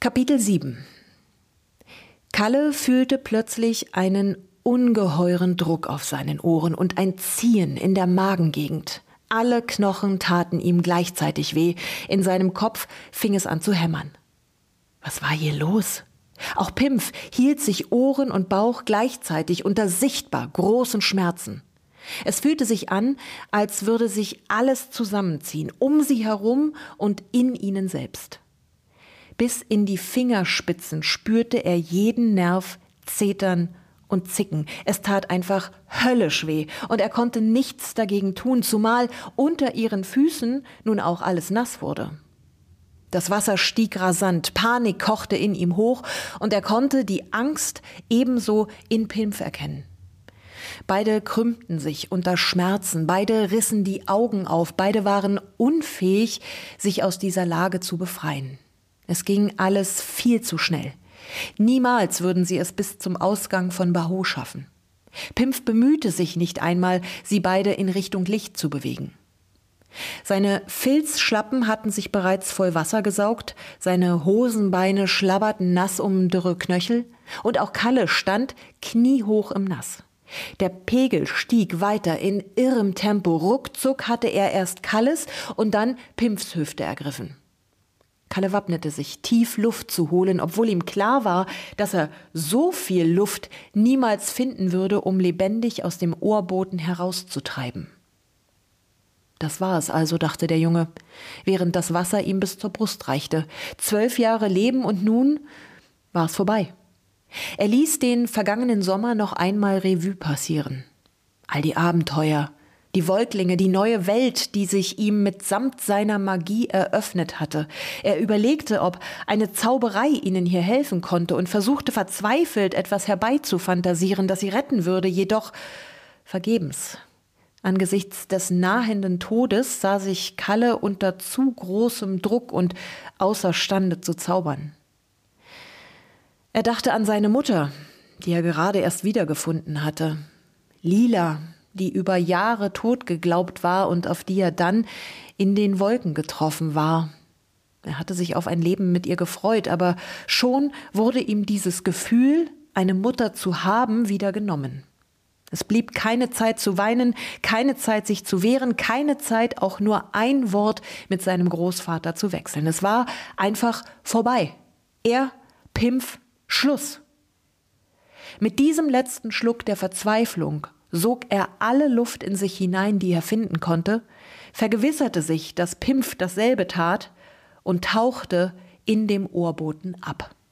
Kapitel 7. Kalle fühlte plötzlich einen ungeheuren Druck auf seinen Ohren und ein Ziehen in der Magengegend. Alle Knochen taten ihm gleichzeitig weh. In seinem Kopf fing es an zu hämmern. Was war hier los? Auch Pimpf hielt sich Ohren und Bauch gleichzeitig unter sichtbar großen Schmerzen. Es fühlte sich an, als würde sich alles zusammenziehen, um sie herum und in ihnen selbst. Bis in die Fingerspitzen spürte er jeden Nerv zetern und zicken. Es tat einfach höllisch weh und er konnte nichts dagegen tun, zumal unter ihren Füßen nun auch alles nass wurde. Das Wasser stieg rasant, Panik kochte in ihm hoch und er konnte die Angst ebenso in Pimpf erkennen. Beide krümmten sich unter Schmerzen, beide rissen die Augen auf, beide waren unfähig, sich aus dieser Lage zu befreien. Es ging alles viel zu schnell. Niemals würden sie es bis zum Ausgang von Baho schaffen. Pimpf bemühte sich nicht einmal, sie beide in Richtung Licht zu bewegen. Seine Filzschlappen hatten sich bereits voll Wasser gesaugt, seine Hosenbeine schlabberten nass um dürre Knöchel und auch Kalle stand kniehoch im Nass. Der Pegel stieg weiter in irrem Tempo. Ruckzuck hatte er erst Kalles und dann Pimpfs Hüfte ergriffen. Kalle wappnete sich, tief Luft zu holen, obwohl ihm klar war, dass er so viel Luft niemals finden würde, um lebendig aus dem Ohrboten herauszutreiben. Das war es also, dachte der Junge, während das Wasser ihm bis zur Brust reichte. 12 Jahre Leben und nun war es vorbei. Er ließ den vergangenen Sommer noch einmal Revue passieren. All die Abenteuer, die Wolklinge, die neue Welt, die sich ihm mitsamt seiner Magie eröffnet hatte. Er überlegte, ob eine Zauberei ihnen hier helfen konnte und versuchte verzweifelt, etwas herbeizufantasieren, das sie retten würde, jedoch vergebens. Angesichts des nahenden Todes sah sich Kalle unter zu großem Druck und außerstande zu zaubern. Er dachte an seine Mutter, die er gerade erst wiedergefunden hatte. Lila, die über Jahre tot geglaubt war und auf die er dann in den Wolken getroffen war. Er hatte sich auf ein Leben mit ihr gefreut, aber schon wurde ihm dieses Gefühl, eine Mutter zu haben, wieder genommen. Es blieb keine Zeit zu weinen, keine Zeit sich zu wehren, keine Zeit auch nur ein Wort mit seinem Großvater zu wechseln. Es war einfach vorbei. Er, Pimpf, Schluss. Mit diesem letzten Schluck der Verzweiflung sog er alle Luft in sich hinein, die er finden konnte, vergewisserte sich, dass Pimpf dasselbe tat und tauchte in dem Ohrboten ab.